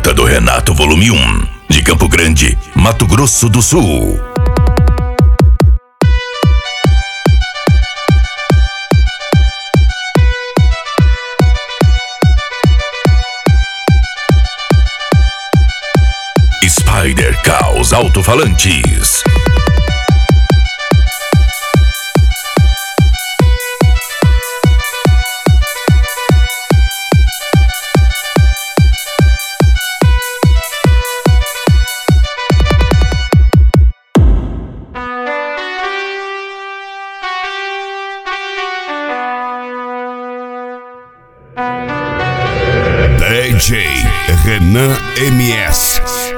Rota do Renato, volume 1, de Campo Grande, Mato Grosso do Sul. Spider Caos Alto-Falantes. DJ Renan MS.